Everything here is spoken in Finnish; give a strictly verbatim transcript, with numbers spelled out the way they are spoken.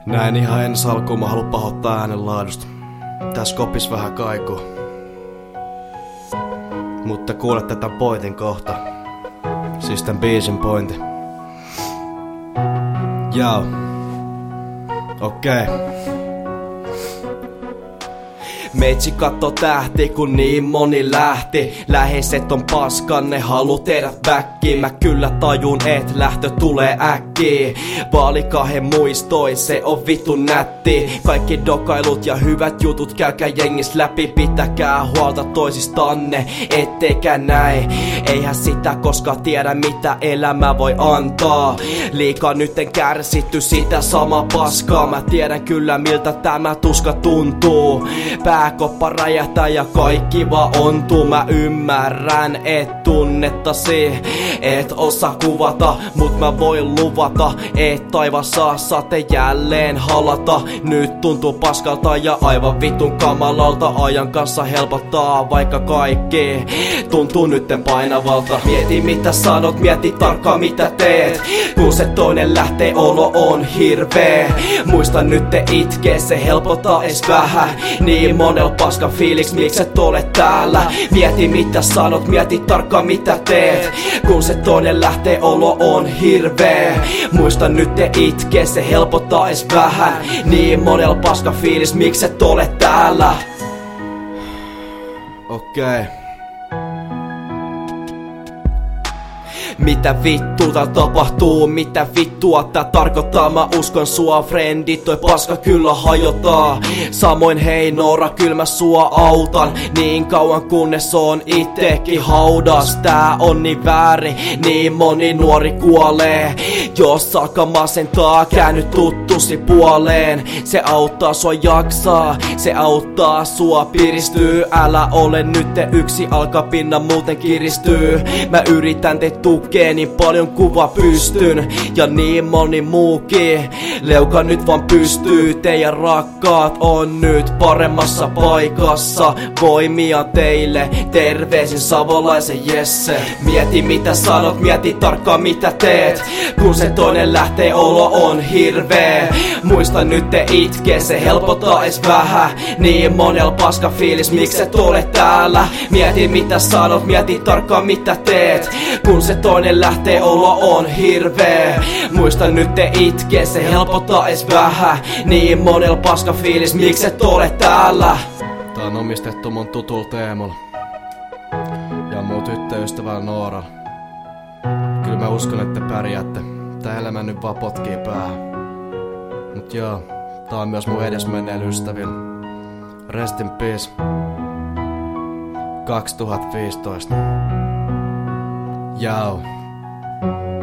Näin ihan ensi alkuun mä haluan pahoittaa äänenlaadusta. Tässä kopis vähän kaikuu. Mutta kuulette tän pointin kohta. Siis tän biisin pointin. Joo. Okei. Okay. Meitsi katto tähti, kun niin moni lähti. Läheiset on paskan, ne halu tehdä backiin. Mä kyllä tajun, et lähtö tulee äkkiä. Vaalikahden muistoi, se on vittu nätti. Kaikki dokailut ja hyvät jutut käykää jengis läpi. Pitäkää huolta toisistanne, etteikä näin. Eihän sitä koska tiedä mitä elämä voi antaa. Liikaa nytten kärsitty sitä sama paskaa. Mä tiedän kyllä miltä tämä tuska tuntuu. Pääkoppa räjähtää ja kaikki vaan ontuu. Mä ymmärrän, et tunnettasi, et osaa kuvata, mut mä voin luvata, et taivas saa sate jälleen halata. Nyt tuntuu paskalta ja aivan vitun kamalalta. Ajan kanssa helpottaa, vaikka kaikki tuntuu nytten painavalta. Mieti mitä sanot, mieti tarkkaan mitä teet. Kun se toinen lähtee, olo on hirveä. Muista nyt te itkee, se helpottaa ees vähän. Niin monel paska fiiliks, miksi et ole täällä. Mieti mitä sanot, mieti tarkkaan mitä teet. Kun se toinen lähtee, olo on hirveä. Muista nyt te itkee, se helpottaa ees vähän. Niin monel paska fiilis, miksi et ole täällä. Okei okay. Mitä vittua tapahtuu, mitä vittua tää tarkoittaa. Mä uskon sua frendit, toi paska kyllä hajotaa. Samoin hei Noora, kyl mä sua autan. Niin kauan kunnes on ittekin haudas. Tää on niin väärin, niin moni nuori kuolee. Jos alkaa masentaa, käänny tuttusi puoleen. Se auttaa sua jaksaa, se auttaa sua piristyy. Älä ole nyt yksi, alkaa pinna muuten kiristyy. Mä yritän te tukea niin paljon kuva pystyn. Ja niin moni muukin. Leuka nyt vaan pystyy. Teidän rakkaat on nyt paremmassa paikassa. Voimia teille, terveisin savolaisen Jesse. Mieti mitä sanot, mieti tarkkaan mitä teet. Kun se toinen lähtee, olo on hirveä. Muista nyt te itkee, se helpottaa ees vähän. Niin monel paska fiilis, miksi et ole täällä. Mieti mitä sanot, mieti tarkkaan mitä teet. Kun se toinen lähtee, olo on hirveä. Muista nyt te itkee, se helpottaa ees vähän. Niin monel paska fiilis, miksi et ole täällä. Tää on omistettu mun tutul Teemulla ja mun tyttöystävällä Nooralla. Kyllä mä uskon, että pärjäätte. Tää elämä nyt vaan potkii päähän. Mut joo, tää on myös mun edesmenneillä ystävillä. Rest in peace. kaksituhattaviisitoista. Joo.